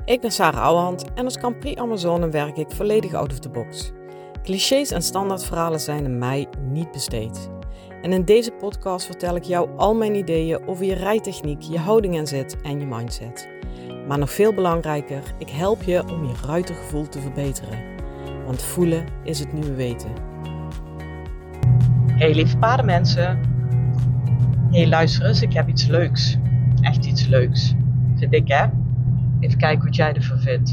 Ik ben Sarah Ouwehand en als Grand Prix Amazone werk ik volledig out of the box. Clichés en standaardverhalen zijn aan mij niet besteed. En in deze podcast vertel ik jou al mijn ideeën over je rijtechniek, je houding en zit en je mindset. Maar nog veel belangrijker, ik help je om je ruitergevoel te verbeteren. Want voelen is het nieuwe weten. Hey lieve paardenmensen. Hey luister eens, ik heb iets leuks. Echt iets leuks. Vind ik hè? Even kijken wat jij ervan vindt.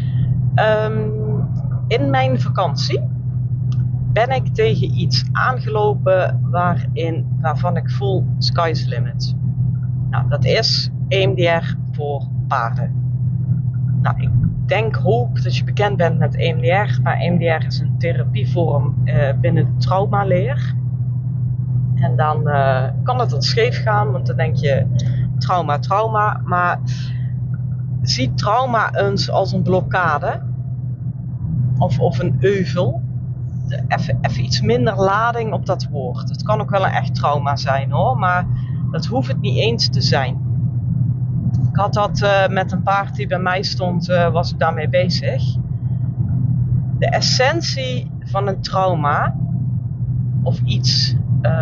In mijn vakantie ben ik tegen iets aangelopen waarvan ik voel sky's the limit. Nou, dat is EMDR voor paarden. Nou, ik hoop dat je bekend bent met EMDR, maar EMDR is een therapievorm binnen de traumaleer. En dan kan het wat scheef gaan, want dan denk je trauma, maar zie trauma eens als een blokkade of een euvel. Even iets minder lading op dat woord. Het kan ook wel een echt trauma zijn hoor, maar dat hoeft het niet eens te zijn. Ik had dat met een paard die bij mij stond, was ik daarmee bezig. De essentie van een trauma of iets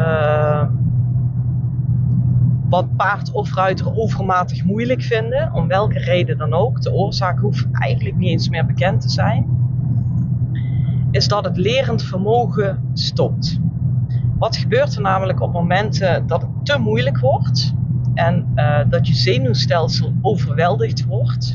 wat paard of ruiter overmatig moeilijk vinden, om welke reden dan ook, de oorzaak hoeft eigenlijk niet eens meer bekend te zijn, is dat het lerend vermogen stopt. Wat gebeurt er namelijk op momenten dat het te moeilijk wordt en dat je zenuwstelsel overweldigd wordt?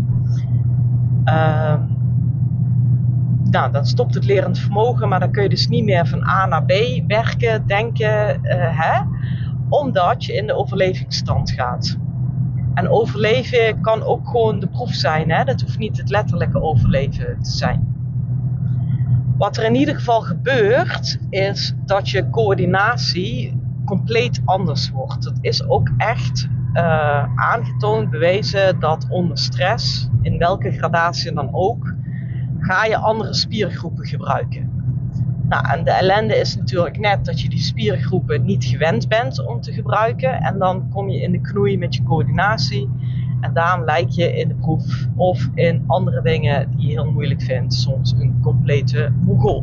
Dan stopt het lerend vermogen, maar dan kun je dus niet meer van A naar B werken, denken, omdat je in de overlevingsstand gaat. En overleven kan ook gewoon de proef zijn, hè? Dat hoeft niet het letterlijke overleven te zijn. Wat er in ieder geval gebeurt, is dat je coördinatie compleet anders wordt. Het is ook echt aangetoond, bewezen, dat onder stress, in welke gradatie dan ook, ga je andere spiergroepen gebruiken. Nou, en de ellende is natuurlijk net dat je die spiergroepen niet gewend bent om te gebruiken. En dan kom je in de knoei met je coördinatie. En daarom lijk je in de proef of in andere dingen die je heel moeilijk vindt. Soms een complete mogol.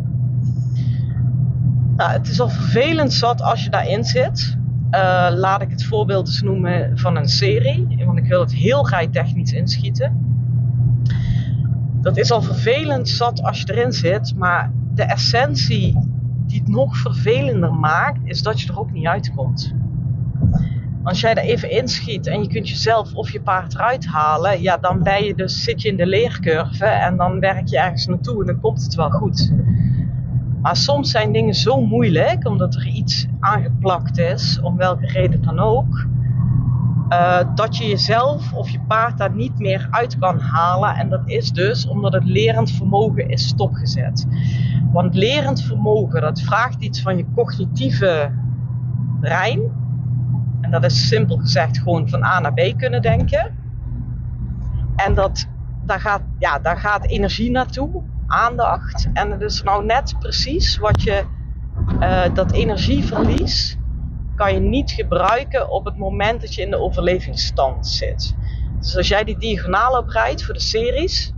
Nou, het is al vervelend zat als je daarin zit. Laat ik het voorbeeld eens noemen van een serie. Want ik wil het heel rijtechnisch inschieten. Dat is al vervelend zat als je erin zit. Maar de essentie die het nog vervelender maakt, is dat je er ook niet uitkomt. Als jij er even inschiet en je kunt jezelf of je paard eruit halen, ja, dan zit je in de leercurve en dan werk je ergens naartoe en dan komt het wel goed. Maar soms zijn dingen zo moeilijk, omdat er iets aangeplakt is, om welke reden dan ook, dat je jezelf of je paard daar niet meer uit kan halen. En dat is dus omdat het lerend vermogen is stopgezet. Want lerend vermogen, dat vraagt iets van je cognitieve brein. En dat is simpel gezegd gewoon van A naar B kunnen denken. En daar gaat energie naartoe, aandacht. En het is nou net precies wat je, dat energieverlies kan je niet gebruiken op het moment dat je in de overlevingsstand zit. Dus als jij die diagonaal oprijdt voor de series,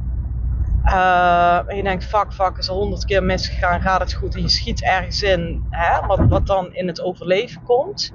en je denkt fuck, is er 100 keer misgegaan, gaat het goed en je schiet ergens in, wat dan in het overleven komt,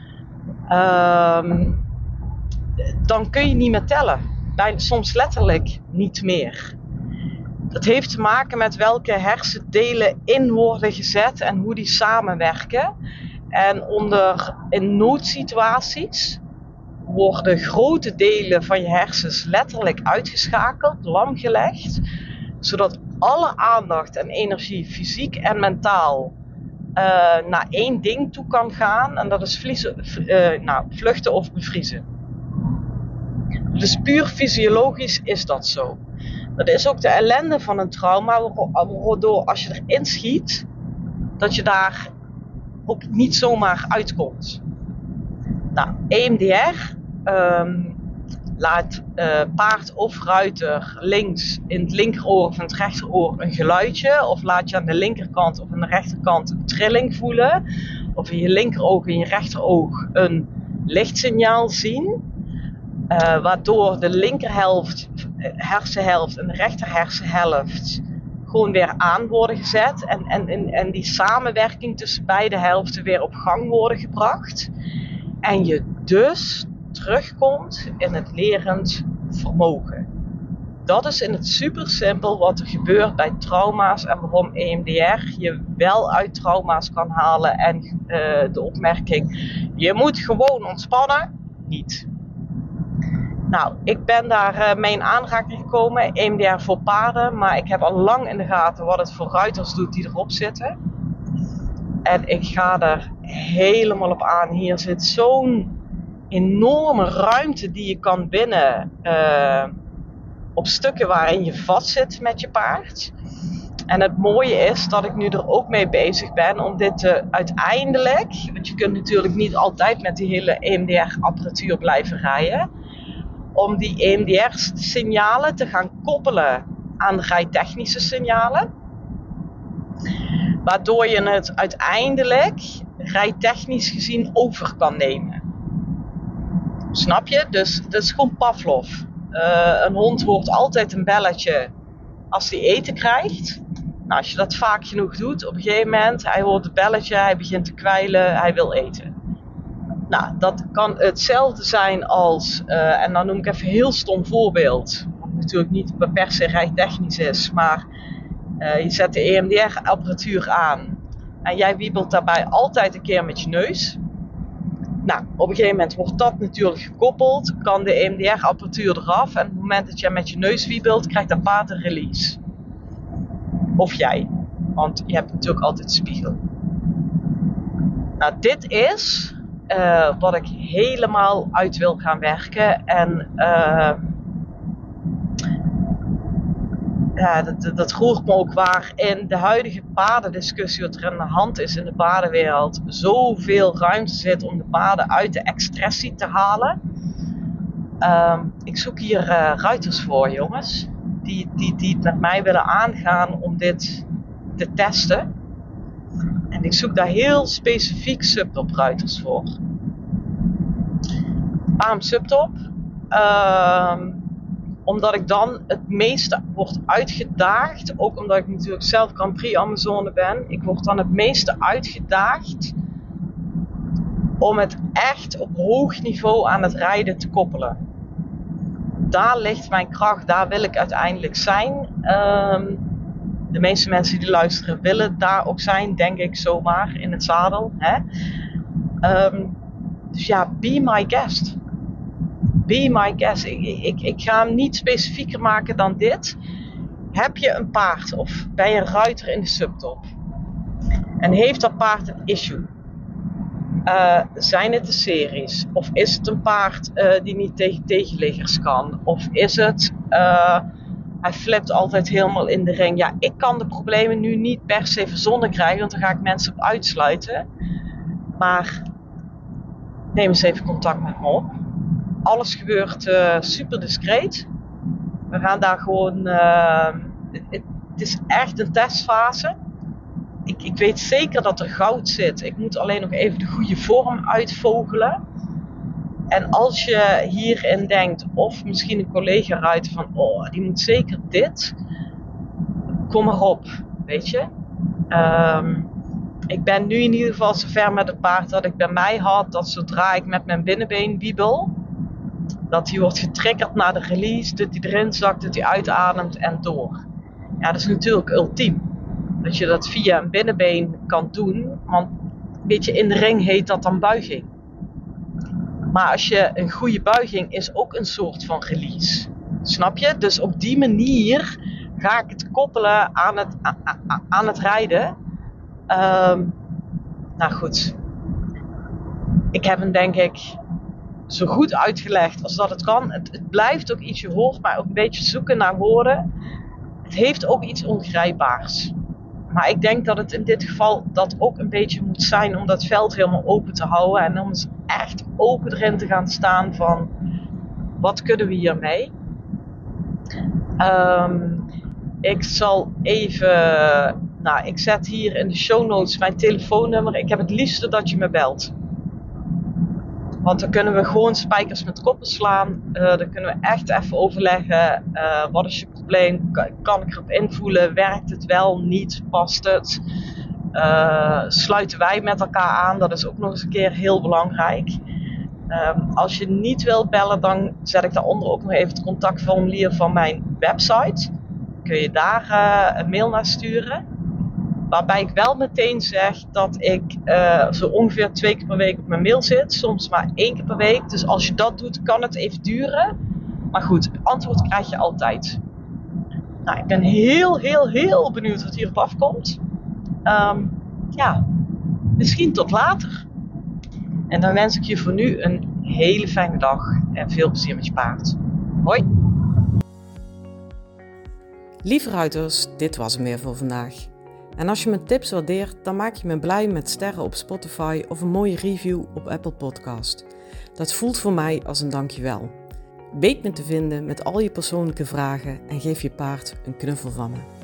dan kun je niet meer tellen. Soms letterlijk niet meer. Dat heeft te maken met welke hersendelen in worden gezet en hoe die samenwerken. En in noodsituaties worden grote delen van je hersens letterlijk uitgeschakeld, lamgelegd, zodat alle aandacht en energie, fysiek en mentaal, naar één ding toe kan gaan. En dat is vluchten of bevriezen. Dus puur fysiologisch is dat zo. Dat is ook de ellende van een trauma, waardoor als je erin schiet, dat je daar ook niet zomaar uitkomt. Nou, EMDR laat paard of ruiter links in het linkeroor of in het rechteroor een geluidje, of laat je aan de linkerkant of aan de rechterkant een trilling voelen, of in je linkeroog en je rechteroog een lichtsignaal zien. Waardoor de linkerhelft, hersenhelft en de rechter hersenhelft gewoon weer aan worden gezet. En die samenwerking tussen beide helften weer op gang worden gebracht. En je dus terugkomt in het lerend vermogen. Dat is in het super simpel wat er gebeurt bij trauma's en waarom EMDR je wel uit trauma's kan halen. En de opmerking, je moet gewoon ontspannen, niet. Nou, ik ben daar mee in aanraking gekomen, EMDR voor paarden, maar ik heb al lang in de gaten wat het voor ruiters doet die erop zitten. En ik ga er helemaal op aan. Hier zit zo'n enorme ruimte die je kan winnen op stukken waarin je vast zit met je paard. En het mooie is dat ik nu er ook mee bezig ben om dit uiteindelijk, want je kunt natuurlijk niet altijd met die hele EMDR-apparatuur blijven rijden, om die EMDR-signalen te gaan koppelen aan de rijtechnische signalen. Waardoor je het uiteindelijk rijtechnisch gezien over kan nemen. Snap je? Dus dat is gewoon Pavlov. Een hond hoort altijd een belletje als hij eten krijgt. Nou, als je dat vaak genoeg doet, op een gegeven moment, hij hoort het belletje, hij begint te kwijlen, hij wil eten. Nou, dat kan hetzelfde zijn als, en dan noem ik even een heel stom voorbeeld, wat natuurlijk niet per se rijtechnisch is, maar je zet de EMDR-apparatuur aan en jij wiebelt daarbij altijd een keer met je neus. Nou, op een gegeven moment wordt dat natuurlijk gekoppeld, kan de EMDR-apparatuur eraf en op het moment dat jij met je neus wiebelt, krijgt dat paard een release. Of jij, want je hebt natuurlijk altijd een spiegel. Nou, dit is wat ik helemaal uit wil gaan werken en dat roert me ook waar in de huidige paardendiscussie wat er aan de hand is in de paardenwereld zoveel ruimte zit om de paarden uit de expressie te halen. Ik zoek hier ruiters voor, jongens, die het met mij willen aangaan om dit te testen. En ik zoek daar heel specifiek subtop ruiters voor. Waarom subtop? Omdat ik dan het meeste word uitgedaagd. Ook omdat ik natuurlijk zelf Grand Prix Amazone ben. Ik word dan het meeste uitgedaagd om het echt op hoog niveau aan het rijden te koppelen. Daar ligt mijn kracht, daar wil ik uiteindelijk zijn. De meeste mensen die luisteren willen daar ook zijn, denk ik zomaar, in het zadel. Hè? Dus ja, be my guest. Be my guest. Ik ga hem niet specifieker maken dan dit. Heb je een paard of ben je een ruiter in de subtop? En heeft dat paard een issue? Zijn het de series? Of is het een paard die niet tegen tegenliggers kan? Of is het... hij flipt altijd helemaal in de ring. Ja, ik kan de problemen nu niet per se verzonnen krijgen, want dan ga ik mensen op uitsluiten. Maar neem eens even contact met me op. Alles gebeurt super discreet. We gaan daar gewoon... Het is echt een testfase. Ik weet zeker dat er goud zit. Ik moet alleen nog even de goede vorm uitvogelen. En als je hierin denkt, of misschien een collega-ruiter van, oh, die moet zeker dit. Kom maar op, weet je. Ik ben nu in ieder geval zover met het paard dat ik bij mij had, dat zodra ik met mijn binnenbeen wiebel, dat hij wordt getriggerd naar de release, dat hij erin zakt, dat hij uitademt en door. Ja, dat is natuurlijk ultiem. Dat je dat via een binnenbeen kan doen, want weet je, in de ring heet dat dan buiging. Maar als je een goede buiging is ook een soort van release. Snap je? Dus op die manier ga ik het koppelen aan het rijden. Nou goed. Ik heb hem denk ik zo goed uitgelegd als dat het kan. Het blijft ook iets, je hoort mij ook een beetje zoeken naar woorden. Het heeft ook iets ongrijpbaars. Maar ik denk dat het in dit geval dat ook een beetje moet zijn om dat veld helemaal open te houden. En om eens echt open erin te gaan staan van wat kunnen we hiermee. Ik zal even... Nou, ik zet hier in de show notes mijn telefoonnummer. Ik heb het liefste dat je me belt. Want dan kunnen we gewoon spijkers met koppen slaan. Dan kunnen we echt even overleggen. Wat is je probleem? Kan ik erop invoelen? Werkt het wel? Niet? Past het? Sluiten wij met elkaar aan? Dat is ook nog eens een keer heel belangrijk. Als je niet wilt bellen, dan zet ik daaronder ook nog even het contactformulier van mijn website. Kun je daar een mail naar sturen. Waarbij ik wel meteen zeg dat ik zo ongeveer 2 keer per week op mijn mail zit. Soms maar 1 keer per week. Dus als je dat doet, kan het even duren. Maar goed, antwoord krijg je altijd. Nou, ik ben heel benieuwd wat hierop afkomt. Misschien tot later. En dan wens ik je voor nu een hele fijne dag. En veel plezier met je paard. Hoi! Lieve ruiters, dit was hem weer voor vandaag. En als je mijn tips waardeert, dan maak je me blij met sterren op Spotify of een mooie review op Apple Podcast. Dat voelt voor mij als een dankjewel. Weet me te vinden met al je persoonlijke vragen en geef je paard een knuffel van me.